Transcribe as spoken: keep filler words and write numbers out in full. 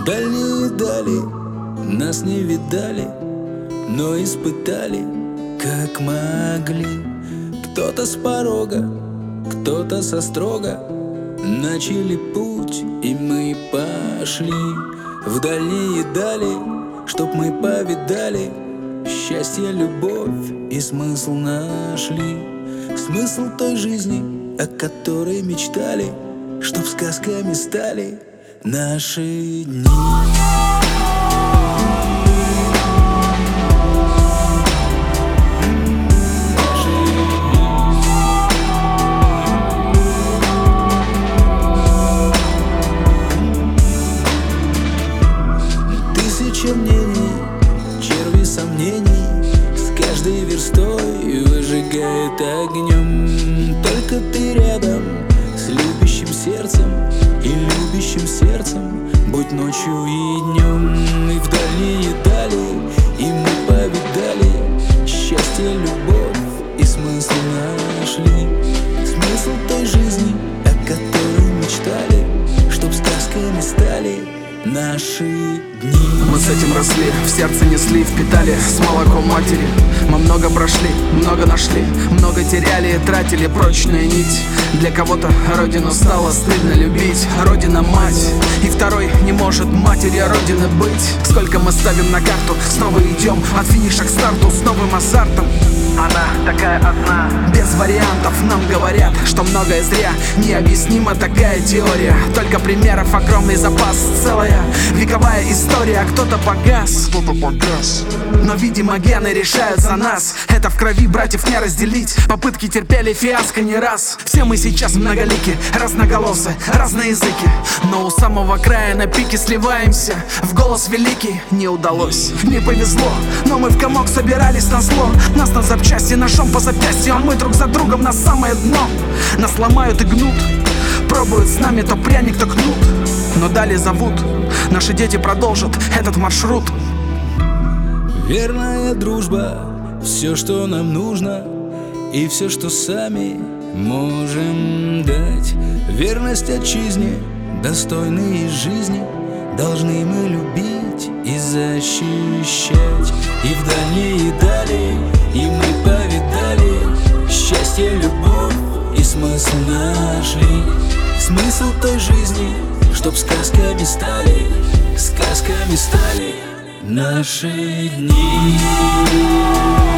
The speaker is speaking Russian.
дальние дали нас не видали, но испытали, как могли. Кто-то с порога, кто-то со строга начали путь, и мы пошли в дальние дали, чтоб мы повидали счастье, любовь и смысл нашли. Смысл той жизни, о которой мечтали, чтоб сказками стали наши дни. Тысяча мнений, черви сомнений с каждой верстой выжигает огнем. Только ты рядом с любящим сердцем и любящим сердцем, будь ночью и днем. И в дальние дали, и мы повидали счастье, любовь и смысл нашли. Смысл той жизни, о которой мечтали, чтоб сказками стали наши дни. Мы с этим росли, в сердце несли, впитали с молоком матери. Мы много прошли, много нашли, много теряли и тратили прочную нить. Для кого-то родину стало стыдно любить, родина мать, и второй не может матери родины быть. Сколько мы ставим на карту, снова идем от финиша к старту с новым азартом. Она такая одна, без вариантов. Нам говорят, что многое зря, необъяснима такая теория. Только примеров огромный запас, целая вековая история. Кто-то погас, кто-то погас, но, видимо, гены решают за нас. Это в крови, братьев не разделить. Попытки терпели фиаско не раз. Все мы сейчас многолики, разноголосы, разные языки, но у самого края на пике сливаемся в голос великий. Не удалось, не повезло, но мы в комок собирались на зло. Нас на запчасти ножом по запястью, а мы друг за другом на самое дно. Нас ломают и гнут, пробуют с нами то пряник, то кнут, но далее зовут. Наши дети продолжат этот маршрут. Верная дружба, все, что нам нужно, и все, что сами можем дать. Верность отчизне, достойные жизни, должны мы любить и защищать. И в дальние дали, и мы повидали счастье, любовь и смысл нашли. Смысл той жизни, чтоб сказками стали, сказками стали наши дни.